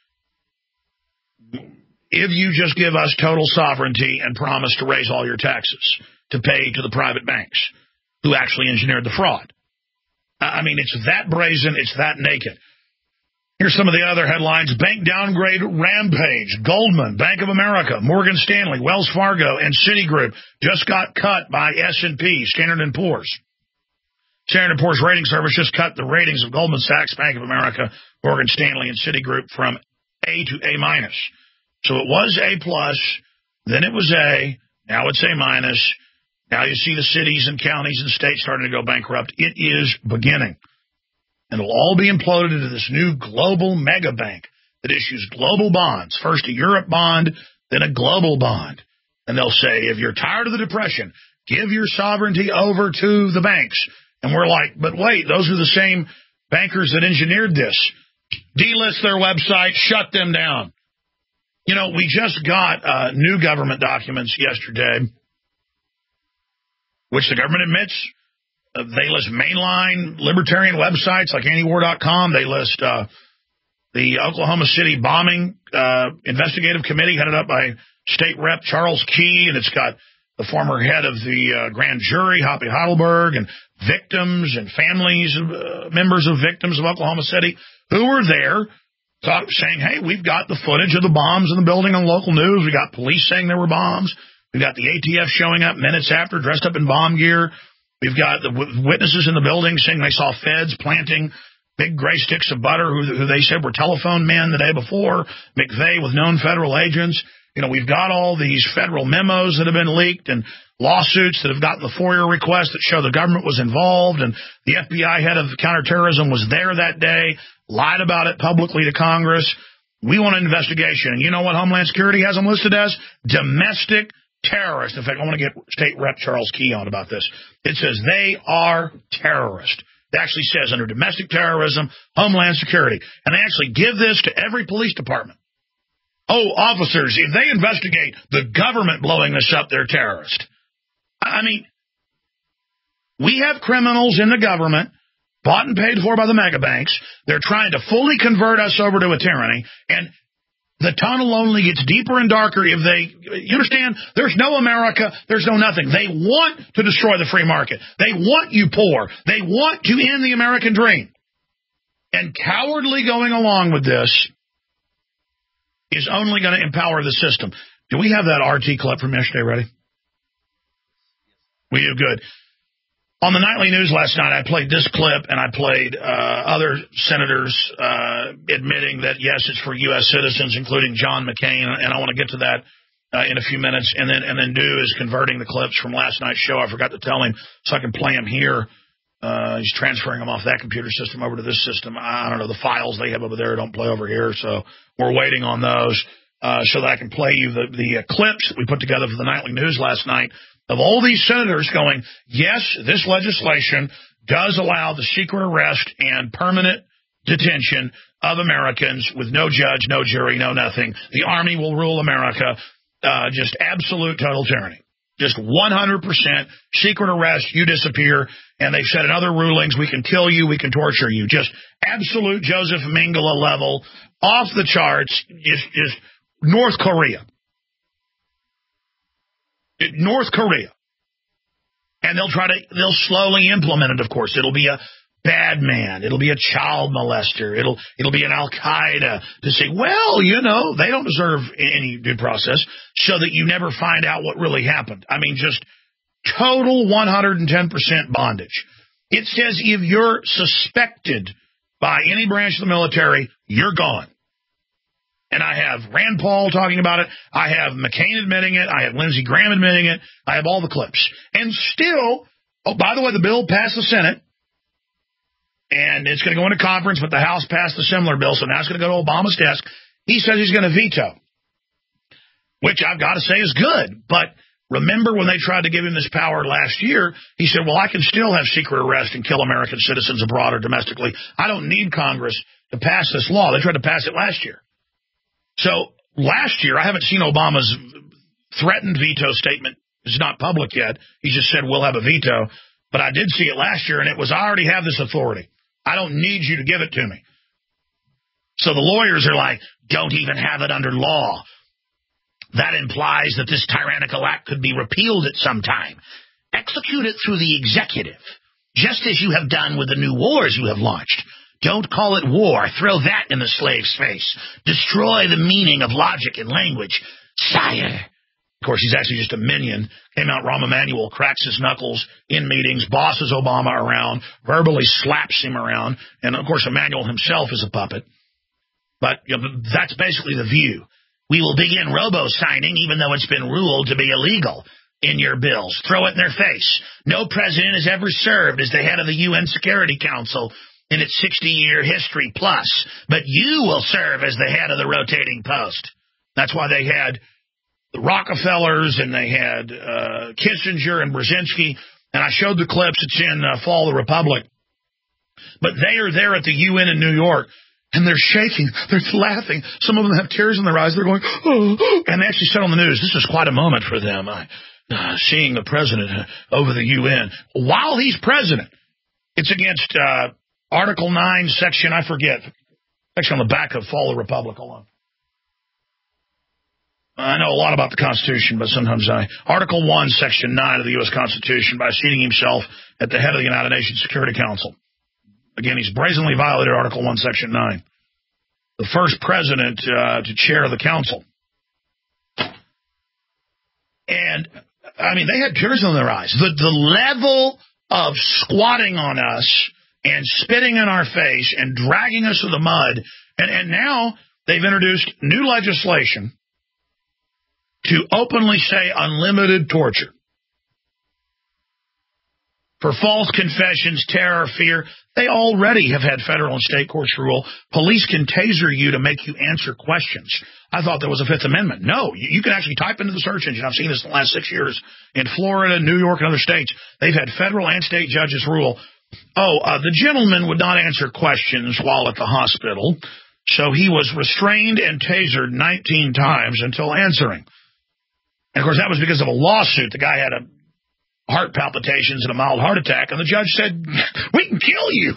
if you just give us total sovereignty and promise to raise all your taxes to pay to the private banks who actually engineered the fraud. I mean, it's that brazen, it's that naked. Here's some of the other headlines. Bank downgrade rampage. Goldman, Bank of America, Morgan Stanley, Wells Fargo, and Citigroup just got cut by S and P, Standard and Poor's. Standard and Poor's rating service just cut the ratings of Goldman Sachs, Bank of America, Morgan Stanley, and Citigroup from A to A minus. So it was A plus, then it was A, now it's A minus. Now you see the cities and counties and states starting to go bankrupt. It is beginning. And it'll all be imploded into this new global mega bank that issues global bonds. First a Europe bond, then a global bond. And they'll say, if you're tired of the depression, give your sovereignty over to the banks. And we're like, but wait, those are the same bankers that engineered this. Delist their website, shut them down. You know, we just got uh, new government documents yesterday, which the government admits. Uh, they list mainline libertarian websites like anti war dot com. They list uh, The Oklahoma City bombing uh, investigative committee headed up by State Rep Charles Key, and it's got the former head of the uh, grand jury, Hoppy Heidelberg, and victims and families, uh, members of victims of Oklahoma City who were there talk, saying, hey, we've got the footage of the bombs in the building on local news. We got police saying there were bombs. We've got the A T F showing up minutes after, dressed up in bomb gear. We've got the w- witnesses in the building saying they saw feds planting big gray sticks of butter who, who they said were telephone men the day before, McVeigh with known federal agents. You know, we've got all these federal memos that have been leaked and lawsuits that have gotten the FOIA requests that show the government was involved, and the F B I head of counterterrorism was there that day, lied about it publicly to Congress. We want an investigation. And you know what Homeland Security has them listed as? Domestic terrorists. In fact, I want to get State Rep Charles Key on about this. It says they are terrorists. It actually says under domestic terrorism, Homeland Security. And they actually give this to every police department. Oh, officers, if they investigate the government blowing this up, they're terrorists. I mean, we have criminals in the government, bought and paid for by the mega banks. They're trying to fully convert us over to a tyranny, and the tunnel only gets deeper and darker if they, you understand, there's no America, there's no nothing. They want to destroy the free market. They want you poor. They want to end the American dream. And cowardly going along with this is only going to empower the system. Do we have that R T clip from yesterday ready? We do, good. On the nightly news last night, I played this clip, and I played uh, other senators uh, admitting that, yes, it's for U S citizens, including John McCain, and I want to get to that uh, in a few minutes. And then and then Do is converting the clips from last night's show. I forgot to tell him, so I can play them here. Uh, he's transferring them off that computer system over to this system. I don't know, the files they have over there don't play over here, so we're waiting on those uh, so that I can play you the, the uh, clips that we put together for the nightly news last night of all these senators going, yes, this legislation does allow the secret arrest and permanent detention of Americans with no judge, no jury, no nothing. The Army will rule America. Uh, just absolute total tyranny. Just one hundred percent secret arrest, you disappear, and they've said in other rulings, we can kill you, we can torture you. Just absolute Joseph Mengele level, off the charts, just, just North Korea. North Korea. And they'll try to, they'll slowly implement it, of course. It'll be a bad man. It'll be a child molester. It'll, it'll be an Al-Qaeda to say, well, you know, they don't deserve any due process, so that you never find out what really happened. I mean, just total one hundred ten percent bondage. It says if you're suspected by any branch of the military, you're gone. And I have Rand Paul talking about it. I have McCain admitting it. I have Lindsey Graham admitting it. I have all the clips. And still, oh, by the way, the bill passed the Senate. And it's going to go into conference, but the House passed a similar bill, so now it's going to go to Obama's desk. He says he's going to veto, which I've got to say is good. But remember when they tried to give him this power last year, he said, well, I can still have secret arrest and kill American citizens abroad or domestically. I don't need Congress to pass this law. They tried to pass it last year. So last year, I haven't seen Obama's threatened veto statement. It's not public yet. He just said, we'll have a veto. But I did see it last year, and it was, I already have this authority. I don't need you to give it to me. So the lawyers are like, don't even have it under law. That implies that this tyrannical act could be repealed at some time. Execute it through the executive, just as you have done with the new wars you have launched. Don't call it war. Throw that in the slave's face. Destroy the meaning of logic and language. Sire. Of course, he's actually just a minion. Came out, Rahm Emanuel cracks his knuckles in meetings, bosses Obama around, verbally slaps him around. And, of course, Emanuel himself is a puppet. But you know, that's basically the view. We will begin robo-signing, even though it's been ruled to be illegal in your bills. Throw it in their face. No president has ever served as the head of the U N Security Council in its sixty-year history plus, but you will serve as the head of the rotating post. That's why they had the Rockefellers, and they had uh, Kissinger and Brzezinski, and I showed the clips. It's in uh, Fall of the Republic. But they are there at the U N in New York, and they're shaking. They're laughing. Some of them have tears in their eyes. They're going, oh, and they actually said on the news, this was quite a moment for them, uh, uh, seeing the president uh, over the U N. While he's president, it's against... Uh, Article nine, section, I forget, Actually, on the back of Fall of the Republic alone. I know a lot about the Constitution, but sometimes I... Article one, Section nine of the U S Constitution, by seating himself at the head of the United Nations Security Council. Again, he's brazenly violated Article one, Section nine. The first president uh, to chair the council. And, I mean, they had tears in their eyes. The, the level of squatting on us and spitting in our face and dragging us through the mud. And, and now they've introduced new legislation to openly say unlimited torture for false confessions, terror, fear. They already have had federal and state courts rule police can taser you to make you answer questions. I thought there was a Fifth Amendment. No, you, you can actually type into the search engine. I've seen this in the last six years in Florida, New York, and other states. They've had federal and state judges rule, oh, uh, the gentleman would not answer questions while at the hospital, so he was restrained and tasered nineteen times until answering. And, of course, that was because of a lawsuit. The guy had a heart palpitations and a mild heart attack, and the judge said, we can kill you.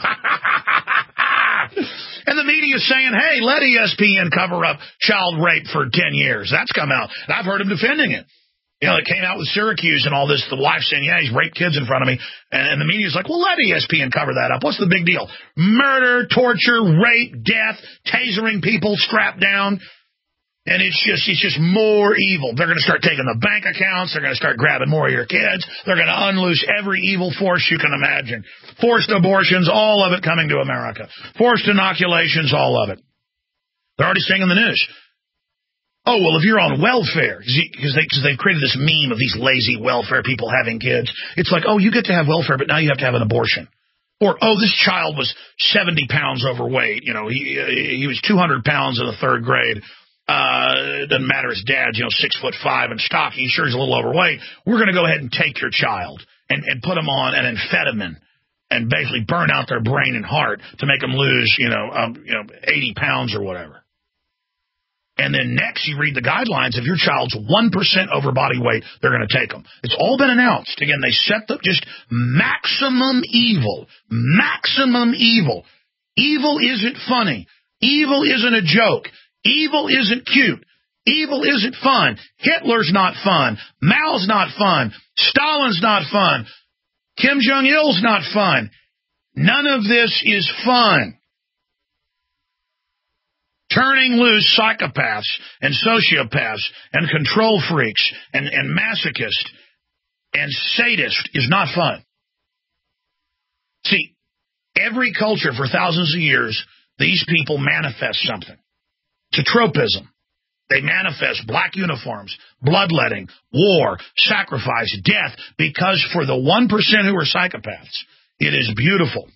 And the media is saying, hey, let E S P N cover up child rape for ten years. That's come out. And I've heard him defending it. You know, it came out with Syracuse and all this, the wife saying, yeah, he's raped kids in front of me. And, and the media's like, well, let E S P N cover that up. What's the big deal? Murder, torture, rape, death, tasering people strapped down. And it's just it's just more evil. They're going to start taking the bank accounts. They're going to start grabbing more of your kids. They're going to unloose every evil force you can imagine. Forced abortions, all of it coming to America. Forced inoculations, all of it. They're already saying in the news, oh, well, if you're on welfare, because they, cause they've created this meme of these lazy welfare people having kids. It's like, oh, you get to have welfare, but now you have to have an abortion. Or, oh, this child was seventy pounds overweight. You know, he, he was two hundred pounds in the third grade. Uh, it doesn't matter his dad's, you know, six foot five and stocky. Sure, he's a little overweight. We're going to go ahead and take your child and, and put them on an amphetamine and basically burn out their brain and heart to make them lose, you know, um, you know, eighty pounds or whatever. And then next you read the guidelines. If your child's one percent over body weight, they're going to take them. It's all been announced. Again, they set the just maximum evil, maximum evil. Evil isn't funny. Evil isn't a joke. Evil isn't cute. Evil isn't fun. Hitler's not fun. Mao's not fun. Stalin's not fun. Kim Jong-il's not fun. None of this is fun. Turning loose psychopaths and sociopaths and control freaks and, and masochists and sadists is not fun. See, every culture for thousands of years, these people manifest something. It's a tropism. They manifest black uniforms, bloodletting, war, sacrifice, death, because for the one percent who are psychopaths, it is beautiful.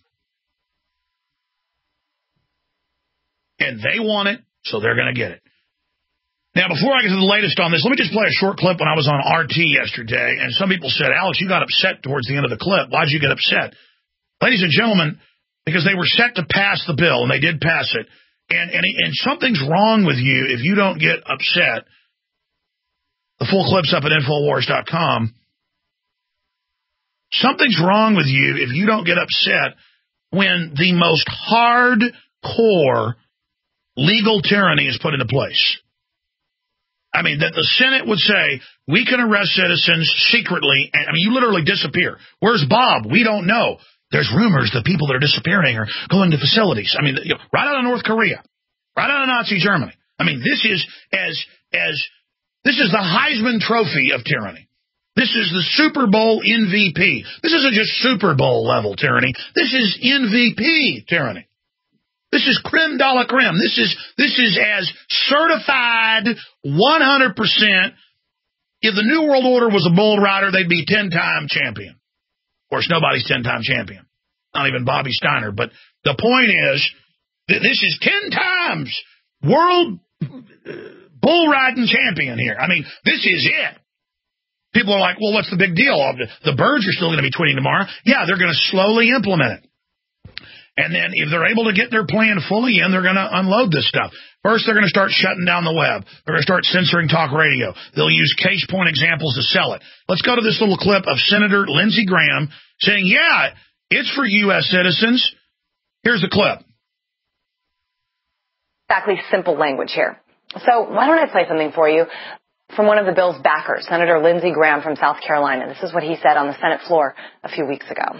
And they want it, so they're going to get it. Now, before I get to the latest on this, let me just play a short clip when I was on R T yesterday, and some people said, Alex, you got upset towards the end of the clip. Why'd you get upset? Ladies and gentlemen, because they were set to pass the bill, and they did pass it. And, and and something's wrong with you if you don't get upset. The full clip's up at Infowars dot com. Something's wrong with you if you don't get upset when the most hardcore legal tyranny is put into place. I mean, that the Senate would say, we can arrest citizens secretly. And, I mean, you literally disappear. Where's Bob? We don't know. There's rumors that people that are disappearing are going to facilities. I mean, you know, right out of North Korea, right out of Nazi Germany. I mean, this is as as this is the Heisman Trophy of tyranny. This is the Super Bowl M V P. This isn't just Super Bowl level tyranny. This is M V P tyranny. This is creme de la creme. This is this is as certified one hundred percent. If the New World Order was a bull rider, they'd be ten-time champion. Of course, nobody's ten-time champion. Not even Bobby Steiner. But the point is that this is ten times world bull riding champion here. I mean, this is it. People are like, well, what's the big deal? The birds are still going to be tweeting tomorrow. Yeah, they're going to slowly implement it. And then if they're able to get their plan fully in, they're going to unload this stuff. First, they're going to start shutting down the web. They're going to start censoring talk radio. They'll use case point examples to sell it. Let's go to this little clip of Senator Lindsey Graham saying, yeah, it's for U S citizens. Here's the clip. exactly simple language here. So why don't I play something for you from one of the bill's backers, Senator Lindsey Graham from South Carolina. This is what he said on the Senate floor a few weeks ago.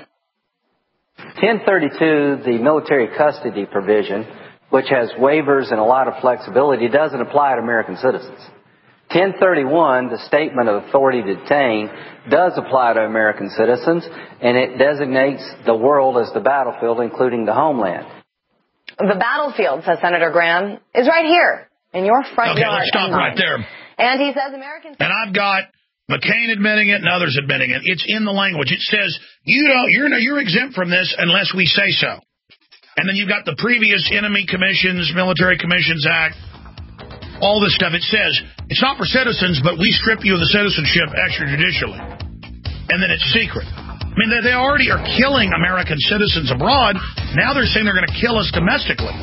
ten thirty-two, the military custody provision, which has waivers and a lot of flexibility, doesn't apply to American citizens. ten thirty-one, the statement of authority to detain, does apply to American citizens, and it designates the world as the battlefield, including the homeland. The battlefield, says Senator Graham, is right here in your front okay, yard. Okay, let's stop right there. And he says Americans... And I've got McCain admitting it and others admitting it. It's in the language. It says, you don't, you're, you're exempt from this unless we say so. And then you've got the previous Enemy Commissions, Military Commissions Act, all this stuff. It says, it's not for citizens, but we strip you of the citizenship extrajudicially. And then it's secret. I mean, they already are killing American citizens abroad. Now they're saying they're going to kill us domestically.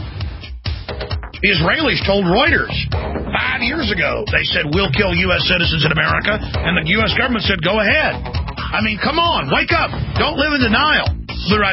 The Israelis told Reuters five years ago, they said, we'll kill U S citizens in America. And the U S government said, go ahead. I mean, come on, wake up. Don't live in denial. We'll be right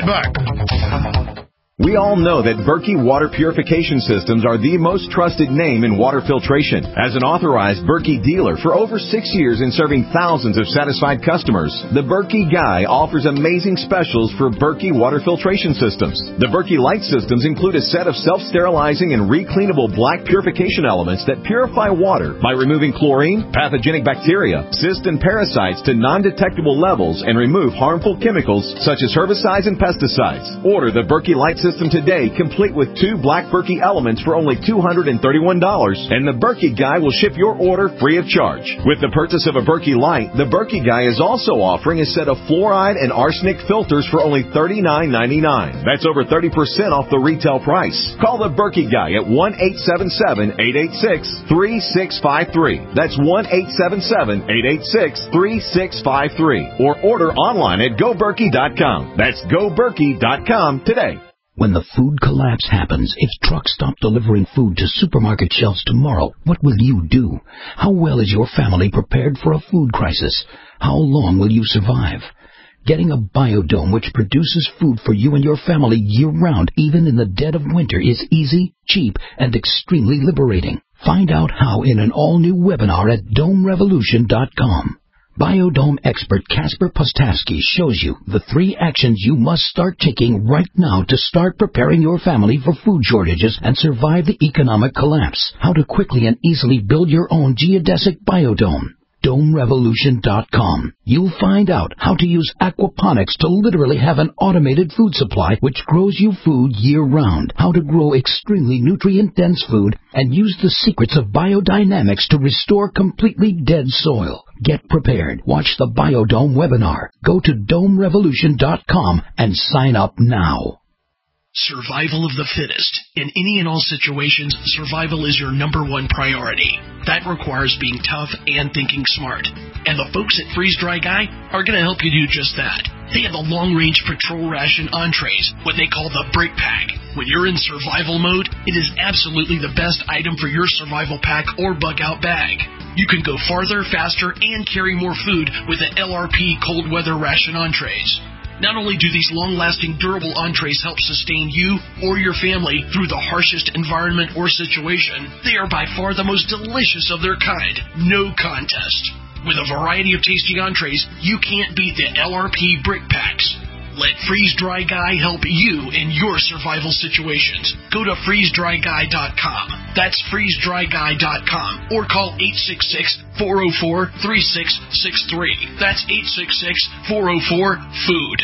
back. We all know that Berkey water purification systems are the most trusted name in water filtration. As an authorized Berkey dealer for over six years and serving thousands of satisfied customers, the Berkey Guy offers amazing specials for Berkey water filtration systems. The Berkey Light systems include a set of self-sterilizing and recleanable black purification elements that purify water by removing chlorine, pathogenic bacteria, cysts, and parasites to non-detectable levels and remove harmful chemicals such as herbicides and pesticides. Order the Berkey Light system system today, complete with two black Berkey elements for only two hundred thirty-one dollars, and the Berkey Guy will ship your order free of charge. With the purchase of a Berkey Light, the Berkey Guy is also offering a set of fluoride and arsenic filters for only thirty-nine ninety-nine. That's over thirty percent off the retail price. Call the Berkey Guy at one eight seven seven, eight eight six, three six five three. That's one eight seven seven, eight eight six, three six five three. Or order online at go berkey dot com. That's go berkey dot com today. When the food collapse happens, if trucks stop delivering food to supermarket shelves tomorrow, what will you do? How well is your family prepared for a food crisis? How long will you survive? Getting a Biodome which produces food for you and your family year-round, even in the dead of winter, is easy, cheap, and extremely liberating. Find out how in an all-new webinar at dome revolution dot com. Biodome expert Casper Postowski shows you the three actions you must start taking right now to start preparing your family for food shortages and survive the economic collapse. How to quickly and easily build your own geodesic biodome. dome revolution dot com. You'll find out how to use aquaponics to literally have an automated food supply which grows you food year-round, how to grow extremely nutrient-dense food, and use the secrets of biodynamics to restore completely dead soil. Get prepared. Watch the Biodome webinar. Go to dome revolution dot com and sign up now. Survival of the fittest. In any and all situations, survival is your number one priority. That requires being tough and thinking smart. And the folks at Freeze Dry Guy are going to help you do just that. They have the long-range patrol ration entrees, what they call the Brick Pack. When you're in survival mode, it is absolutely the best item for your survival pack or bug-out bag. You can go farther, faster, and carry more food with the L R P cold weather ration entrees. Not only do these long-lasting, durable entrees help sustain you or your family through the harshest environment or situation, they are by far the most delicious of their kind. No contest. With a variety of tasty entrees, you can't beat the L R P Brick Packs. Let Freeze Dry Guy help you in your survival situations. Go to freeze dry guy dot com. That's freeze dry guy dot com. Or call eight six six, four oh four, three six six three. That's eight six six, four oh four, food.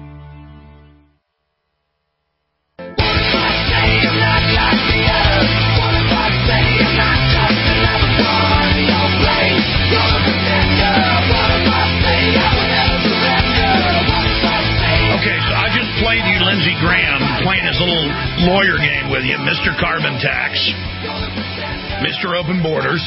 Lindsey Graham playing his little lawyer game with you, Mister Carbon Tax, Mister Open Borders.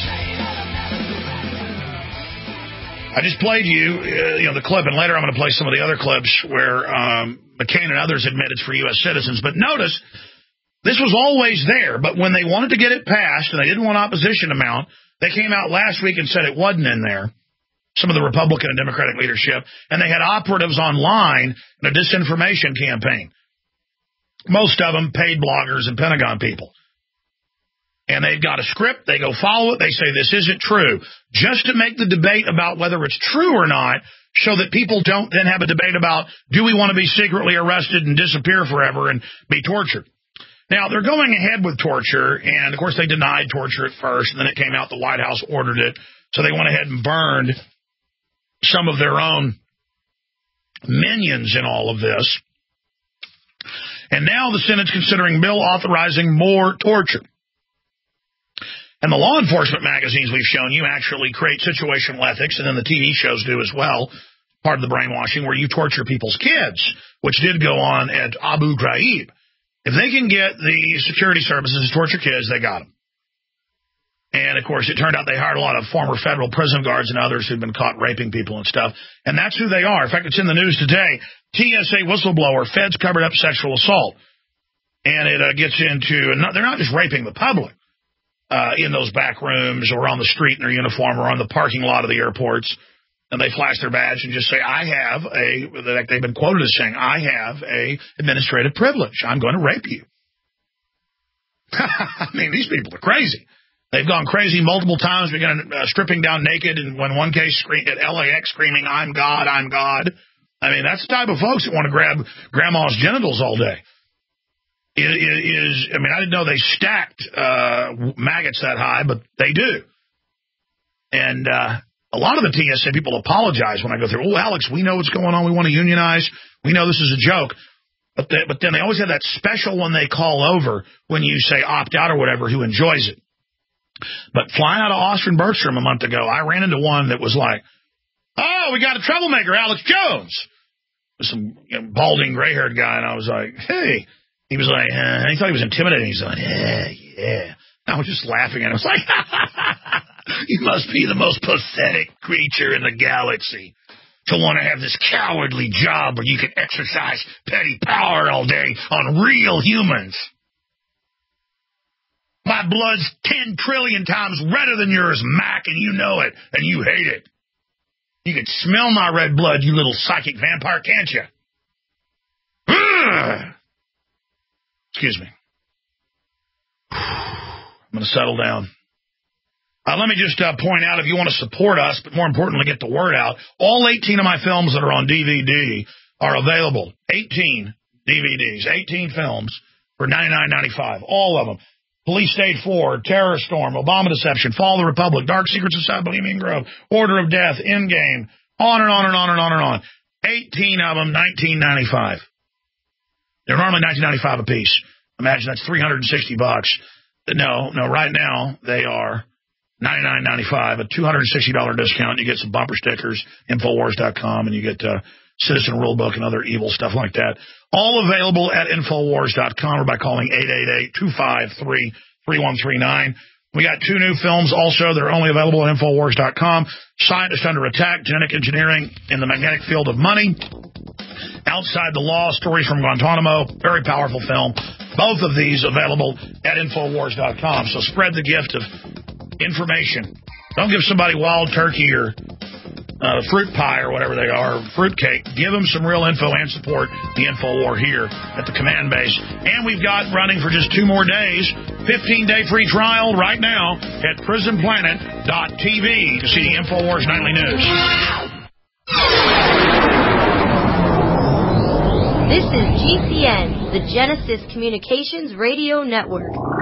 I just played you, uh, you know, the clip, and later I'm going to play some of the other clips where um, McCain and others admit it's for U S citizens. But notice, this was always there, but when they wanted to get it passed and they didn't want opposition to mount, they came out last week and said it wasn't in there. Some of the Republican and Democratic leadership, and they had operatives online in a disinformation campaign. Most of them paid bloggers and Pentagon people. And they've got a script. They go follow it. They say this isn't true. Just to make the debate about whether it's true or not, so that people don't then have a debate about, do we want to be secretly arrested and disappear forever and be tortured? Now, they're going ahead with torture, and, of course, they denied torture at first, and then it came out the White House ordered it. So they went ahead and burned some of their own minions in all of this. And now the Senate's considering a bill authorizing more torture. And the law enforcement magazines we've shown you actually create situational ethics, and then the T V shows do as well, part of the brainwashing, where you torture people's kids, which did go on at Abu Ghraib. If they can get the security services to torture kids, they got them. And, of course, it turned out they hired a lot of former federal prison guards and others who'd been caught raping people and stuff. And that's who they are. In fact, it's in the news today. T S A whistleblower, feds covered up sexual assault. And it uh, gets into, and not, they're not just raping the public uh, in those back rooms or on the street in their uniform or on the parking lot of the airports. And they flash their badge and just say, I have a, they've been quoted as saying, I have a administrative privilege. I'm going to rape you. I mean, these people are crazy. They've gone crazy multiple times, began uh, stripping down naked, and when one case screamed at L A X screaming, I'm God, I'm God. I mean, that's the type of folks that want to grab grandma's genitals all day. It, it is, I mean, I didn't know they stacked uh, maggots that high, but they do. And uh, a lot of the T S A people apologize when I go through, oh, Alex, we know what's going on. We want to unionize. We know this is a joke. But, they, but then they always have that special one they call over when you say opt out or whatever who enjoys it. But flying out of Austin Bergstrom a month ago, I ran into one that was like, oh, we got a troublemaker, Alex Jones. Some you know, balding, gray-haired guy, and I was like, hey. He was like, uh, he thought he was intimidating. He's like, yeah, yeah. I was just laughing, and I was like, you must be the most pathetic creature in the galaxy to want to have this cowardly job where you can exercise petty power all day on real humans. My blood's ten trillion times redder than yours, Mac, and you know it, and you hate it. You can smell my red blood, you little psychic vampire, can't you? Excuse me. I'm going to settle down. Uh, let me just uh, point out, if you want to support us, but more importantly, get the word out, all eighteen of my films that are on D V D are available. eighteen D V Ds, eighteen films for ninety-nine ninety-five, all of them. Police State four, Terror Storm, Obama Deception, Fall of the Republic, Dark Secrets of South Bohemian Grove, Order of Death, Endgame, on and on and on and on and on. eighteen of them, nineteen ninety-five. They're normally nineteen ninety-five a piece. Imagine that's three hundred sixty bucks. No, no, right now they are ninety-nine ninety-five, a two hundred sixty dollars discount. You get some bumper stickers, Infowars dot com, and you get uh, Citizen Rulebook and other evil stuff like that. All available at Infowars dot com or by calling eight eight eight, two five three, three one three nine. We got two new films also. They're only available at Infowars dot com. Scientist Under Attack, Genetic Engineering in the Magnetic Field of Money. Outside the Law, Stories from Guantanamo. Very powerful film. Both of these available at Infowars dot com. So spread the gift of information. Don't give somebody wild turkey or uh, fruit pie or whatever they are, fruit cake. Give them some real info and support the InfoWar here at the command base. And we've got running for just two more days, fifteen-day free trial right now at prison planet dot t v to see the InfoWars Nightly News. This is G C N, the Genesis Communications Radio Network.